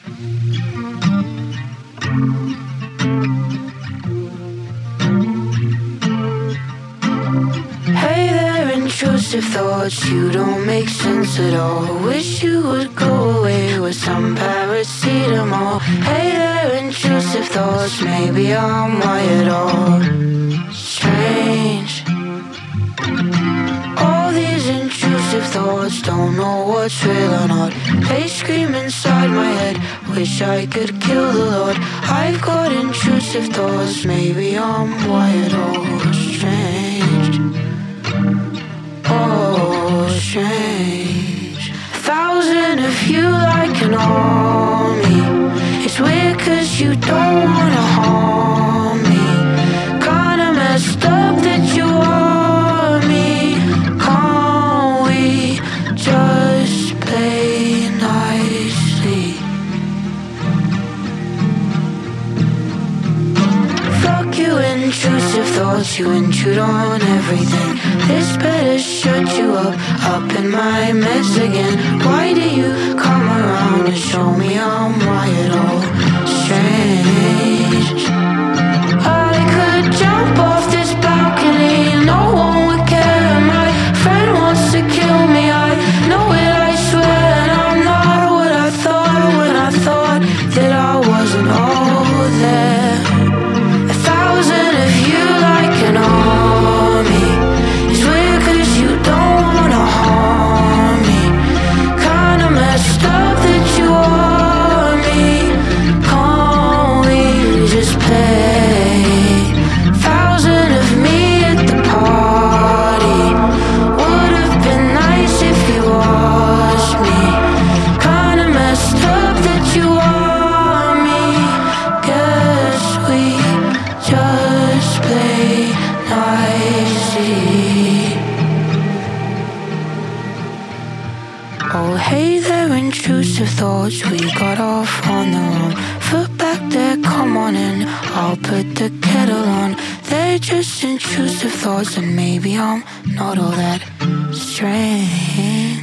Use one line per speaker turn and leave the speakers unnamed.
Hey there, intrusive thoughts, you don't make sense at all. Wish you would go away with some paracetamol. Hey there, intrusive thoughts, maybe I'm wired all strange. All these intrusive thoughts, don't know what's real or not. They scream inside my head, wish I could kill the Lord. I've got intrusive thoughts, maybe I'm wired all strange. Oh, strange. 1,000 of you like an army. It's weird cause you don't wanna harm me. Kinda messed up that you are me. Can't we just play nicely? Fuck you, intrusive thoughts, you intrude on everything. This better shut you up in my mess again. Why do you come around and show me I'm wired all strange? I could jump off this balcony, no one would care. My friend wants to kill me, I know it, I swear. And I'm not what I thought when I thought that I wasn't all there. 1,000 of you like an army. It's weird cause you don't wanna harm me. Kinda messed up that you are me. Can't we just play? 1,000 of me at the party. Would've been nice if you watched me. Kinda messed up that you are me. Guess we just play nicely. Oh, hey there, intrusive thoughts, we got off on the wrong foot back there, come on in, I'll put the kettle on. They're just intrusive thoughts and maybe I'm not all that strange.